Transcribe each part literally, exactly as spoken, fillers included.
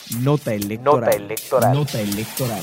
Nota electoral. Nota electoral. Nota electoral.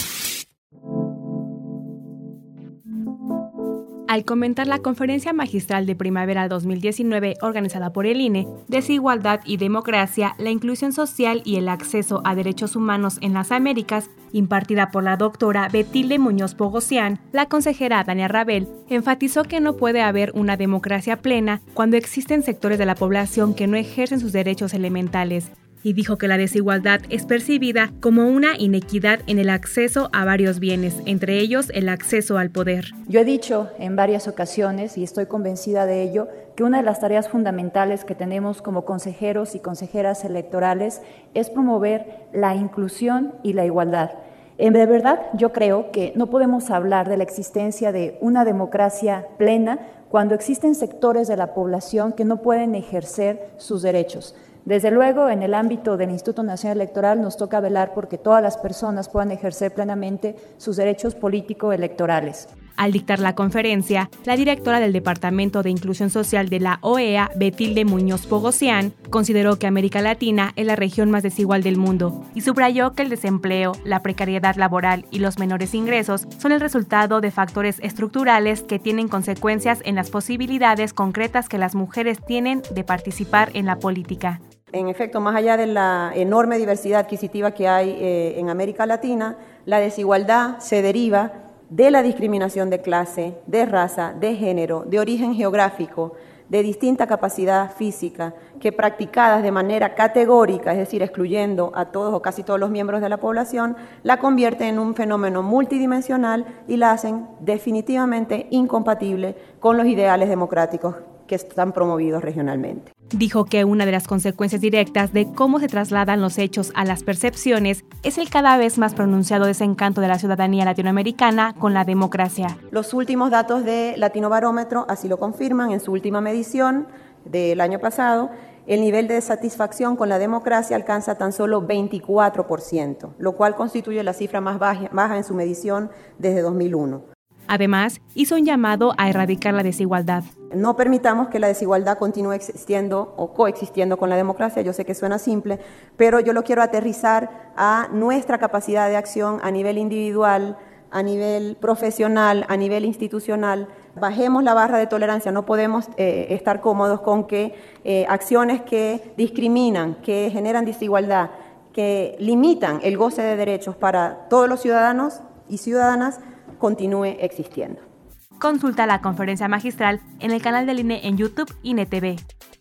Al comentar la conferencia magistral de primavera dos mil diecinueve organizada por el I N E, Desigualdad y Democracia, la inclusión social y el acceso a derechos humanos en las Américas, impartida por la doctora Betilde Muñoz Pogosian, la consejera Dania Rabel enfatizó que no puede haber una democracia plena cuando existen sectores de la población que no ejercen sus derechos elementales, y dijo que la desigualdad es percibida como una inequidad en el acceso a varios bienes, entre ellos el acceso al poder. Yo he dicho en varias ocasiones, y estoy convencida de ello, que una de las tareas fundamentales que tenemos como consejeros y consejeras electorales es promover la inclusión y la igualdad. De verdad, yo creo que no podemos hablar de la existencia de una democracia plena cuando existen sectores de la población que no pueden ejercer sus derechos. Desde luego, en el ámbito del Instituto Nacional Electoral nos toca velar porque todas las personas puedan ejercer plenamente sus derechos político-electorales. Al dictar la conferencia, la directora del Departamento de Inclusión Social de la O E A, Betilde Muñoz Pogosian, consideró que América Latina es la región más desigual del mundo y subrayó que el desempleo, la precariedad laboral y los menores ingresos son el resultado de factores estructurales que tienen consecuencias en las posibilidades concretas que las mujeres tienen de participar en la política. En efecto, más allá de la enorme diversidad adquisitiva que hay eh, en América Latina, la desigualdad se deriva de la discriminación de clase, de raza, de género, de origen geográfico, de distinta capacidad física, que practicadas de manera categórica, es decir, excluyendo a todos o casi todos los miembros de la población, la convierten en un fenómeno multidimensional y la hacen definitivamente incompatible con los ideales democráticos que están promovidos regionalmente. Dijo que una de las consecuencias directas de cómo se trasladan los hechos a las percepciones es el cada vez más pronunciado desencanto de la ciudadanía latinoamericana con la democracia. Los últimos datos de Latinobarómetro así lo confirman. En su última medición del año pasado, el nivel de satisfacción con la democracia alcanza tan solo veinticuatro por ciento, lo cual constituye la cifra más baja, baja en su medición desde dos mil uno. Además, hizo un llamado a erradicar la desigualdad. No permitamos que la desigualdad continúe existiendo o coexistiendo con la democracia. Yo sé que suena simple, pero yo lo quiero aterrizar a nuestra capacidad de acción a nivel individual, a nivel profesional, a nivel institucional. Bajemos la barra de tolerancia. No podemos eh, estar cómodos con que eh, acciones que discriminan, que generan desigualdad, que limitan el goce de derechos para todos los ciudadanos y ciudadanas continúe existiendo. Consulta la conferencia magistral en el canal del I N E en YouTube y I N E T V.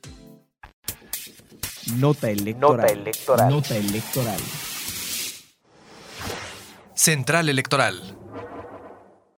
Nota electoral. Nota electoral. Nota electoral. Central Electoral.